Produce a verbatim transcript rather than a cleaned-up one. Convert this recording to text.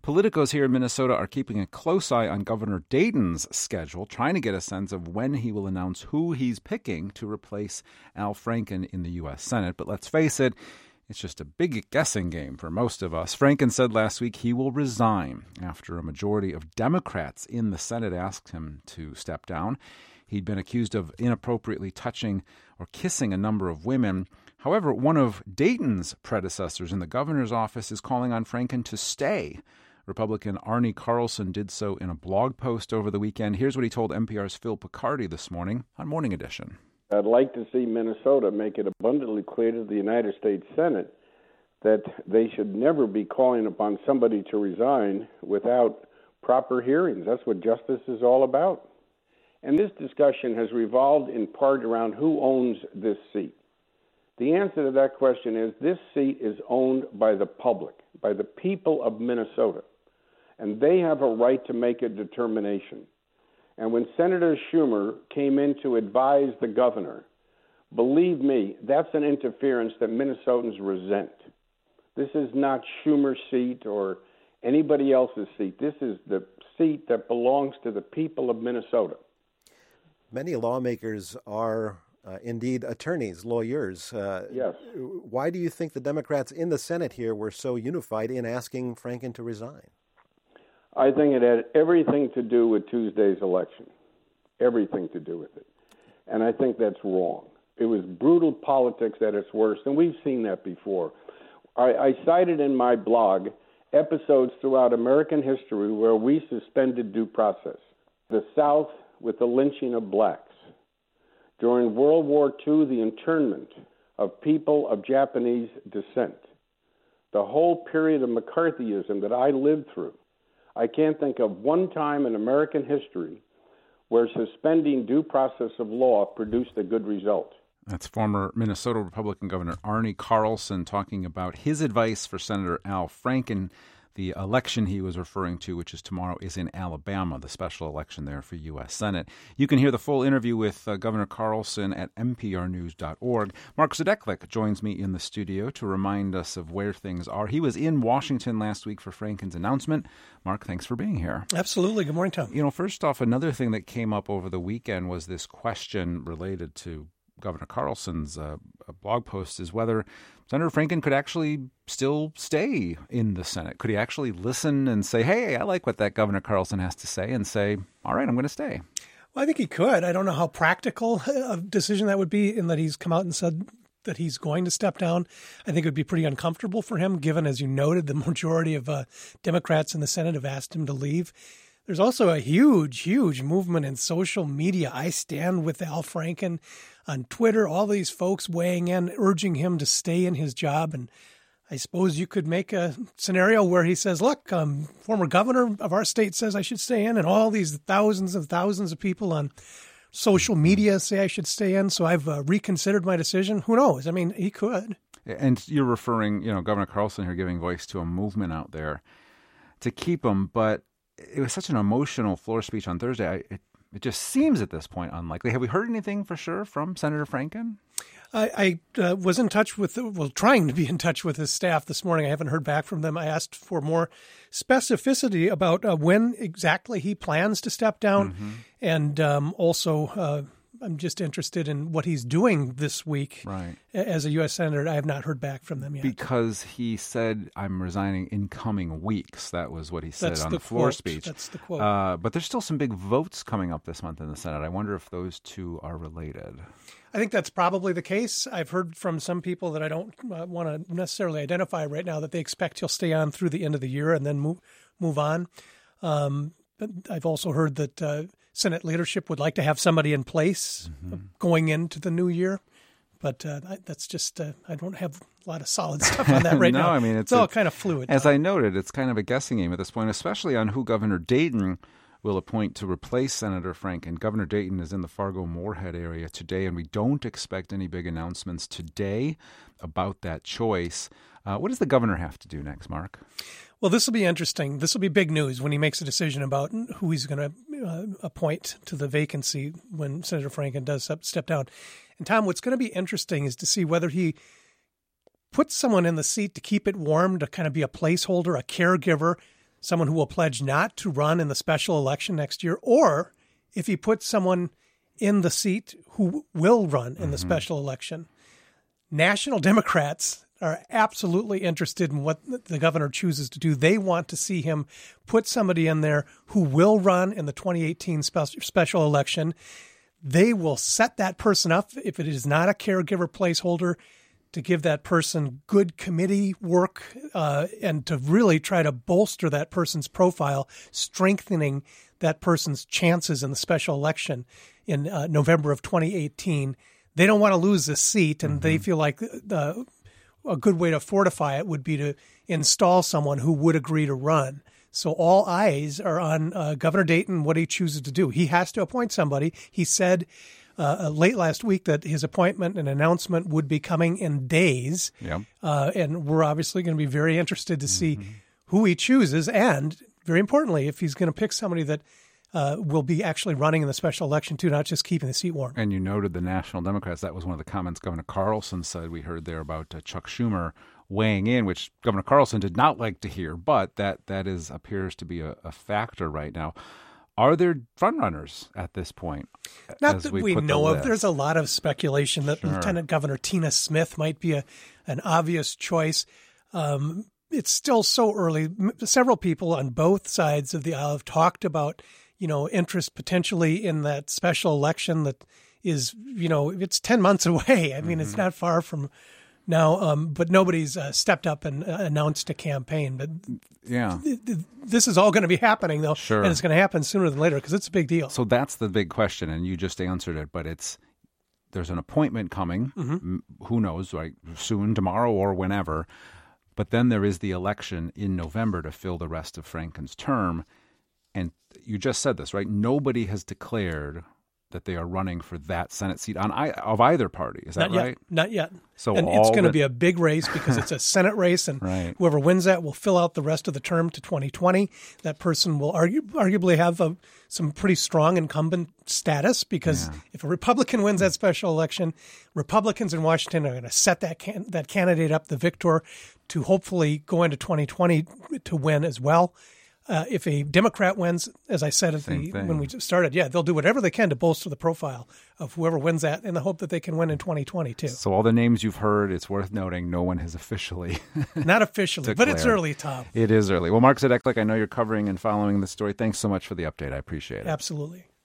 Politicos here in Minnesota are keeping a close eye on Governor Dayton's schedule, trying to get a sense of when he will announce who he's picking to replace Al Franken in the U S Senate. But let's face it, it's just a big guessing game for most of us. Franken said last week he will resign after a majority of Democrats in the Senate asked him to step down. He'd been accused of inappropriately touching or kissing a number of women. However, one of Dayton's predecessors in the governor's office is calling on Franken to stay. Republican Arne Carlson did so in a blog post over the weekend. Here's what he told N P R's Phil Picardi this morning on Morning Edition. I'd like to see Minnesota make it abundantly clear to the United States Senate that they should never be calling upon somebody to resign without proper hearings. That's what justice is all about. And this discussion has revolved in part around who owns this seat. The answer to that question is this seat is owned by the public, by the people of Minnesota, and they have a right to make a determination. And when Senator Schumer came in to advise the governor, believe me, that's an interference that Minnesotans resent. This is not Schumer's seat or anybody else's seat. This is the seat that belongs to the people of Minnesota. Many lawmakers are uh, indeed attorneys, lawyers. Uh, yes. Why do you think the Democrats in the Senate here were so unified in asking Franken to resign? I think it had everything to do with Tuesday's election, everything to do with it. And I think that's wrong. It was brutal politics at its worst, and we've seen that before. I, I cited in my blog episodes throughout American history where we suspended due process. The South with the lynching of blacks. During World War Two, the internment of people of Japanese descent. The whole period of McCarthyism that I lived through. I can't think of one time in American history where suspending due process of law produced a good result. That's former Minnesota Republican Governor Arne Carlson talking about his advice for Senator Al Franken. The election he was referring to, which is tomorrow, is in Alabama, the special election there for U S Senate. You can hear the full interview with uh, Governor Carlson at N P R news dot org. Mark Zadeklik joins me in the studio to remind us of where things are. He was in Washington last week for Franken's announcement. Mark, thanks for being here. Absolutely. Good morning, Tom. You know, first off, another thing that came up over the weekend was this question related to Governor Carlson's uh, blog post is whether Senator Franken could actually still stay in the Senate. Could he actually listen and say, hey, I like what that Governor Carlson has to say, and say, all right, I'm going to stay? Well, I think he could. I don't know how practical a decision that would be in that he's come out and said that he's going to step down. I think it would be pretty uncomfortable for him, given, as you noted, the majority of uh, Democrats in the Senate have asked him to leave. There's also a huge, huge movement in social media. I stand with Al Franken on Twitter, all these folks weighing in, urging him to stay in his job. And I suppose you could make a scenario where he says, look, um, former governor of our state says I should stay in, and all these thousands and thousands of people on social media say I should stay in, so I've uh, reconsidered my decision. Who knows? I mean, he could. And you're referring, you know, Governor Carlson here giving voice to a movement out there to keep him, but it was such an emotional floor speech on Thursday. I, it, it just seems at this point unlikely. Have we heard anything for sure from Senator Franken? I, I uh, was in touch with, well, trying to be in touch with his staff this morning. I haven't heard back from them. I asked for more specificity about uh, when exactly he plans to step down. Mm-hmm. And um, also, uh, I'm just interested in what he's doing this week right. as a U S Senator. I have not heard back from them yet. Because he said, I'm resigning in coming weeks. That was what he said That's on the, the floor quote. speech. That's the quote. Uh, but there's still some big votes coming up this month in the Senate. I wonder if those two are related. I think that's probably the case. I've heard from some people that I don't uh, want to necessarily identify right now that they expect he'll stay on through the end of the year and then move, move on. Um, but I've also heard that uh, Senate leadership would like to have somebody in place mm-hmm. going into the new year. But uh, that's just, uh, I don't have a lot of solid stuff on that right no, now. I mean, it's, it's all a, kind of fluid. As I noted, it's kind of a guessing game at this point, especially on who Governor Dayton will appoint to replace Senator Franken. Governor Dayton is in the Fargo-Moorhead area today, and we don't expect any big announcements today about that choice. Uh, what does the governor have to do next, Mark? Well, this will be interesting. This will be big news when he makes a decision about who he's going to uh, appoint to the vacancy when Senator Franken does step down. And, Tom, what's going to be interesting is to see whether he puts someone in the seat to keep it warm, to kind of be a placeholder, a caregiver, someone who will pledge not to run in the special election next year, or if he puts someone in the seat who will run in mm-hmm. the special election. National Democrats are absolutely interested in what the governor chooses to do. They want to see him put somebody in there who will run in the twenty eighteen spe- special election. They will set that person up, if it is not a caregiver placeholder, to give that person good committee work uh, and to really try to bolster that person's profile, strengthening that person's chances in the special election in uh, November of twenty eighteen. They don't want to lose this seat, and mm-hmm. they feel like the a good way to fortify it would be to install someone who would agree to run. So all eyes are on uh, Governor Dayton, what he chooses to do. He has to appoint somebody. He said uh, late last week that his appointment and announcement would be coming in days. Yep. Uh, and we're obviously going to be very interested to see mm-hmm. who he chooses. And very importantly, if he's going to pick somebody that Uh, will be actually running in the special election, too, not just keeping the seat warm. And you noted the National Democrats. That was one of the comments Governor Carlson said. We heard there about uh, Chuck Schumer weighing in, which Governor Carlson did not like to hear, but that that is appears to be a, a factor right now. Are there frontrunners at this point? Not that we, we know of. There's a lot of speculation that Sure. Lieutenant Governor Tina Smith might be a, an obvious choice. Um, it's still so early. Several people on both sides of the aisle have talked about you know, interest potentially in that special election that is, you know, it's ten months away. I mean, mm-hmm. it's not far from now, um, but nobody's uh, stepped up and uh, announced a campaign. But yeah, th- th- this is all going to be happening, though, sure. and it's going to happen sooner than later because it's a big deal. So that's the big question, and you just answered it, but it's there's an appointment coming, mm-hmm. who knows, right, soon, tomorrow or whenever, but then there is the election in November to fill the rest of Franken's term. And you just said this, right? Nobody has declared that they are running for that Senate seat on of either party. Is that Not right? Yet. Not yet. So and all it's going to that... be a big race because it's a Senate race, and right. whoever wins that will fill out the rest of the term to twenty twenty. That person will argue, arguably have a, some pretty strong incumbent status because yeah. if a Republican wins that special election, Republicans in Washington are going to set that can, that candidate up, the victor, to hopefully go into twenty twenty to win as well. Uh, if a Democrat wins, as I said at the, when we started, yeah, they'll do whatever they can to bolster the profile of whoever wins that in the hope that they can win in twenty twenty, too. So all the names you've heard, it's worth noting, no one has officially Not officially, but it's early, Tom. It is early. Well, Mark Zedeklik, I know you're covering and following this story. Thanks so much for the update. I appreciate it. Absolutely.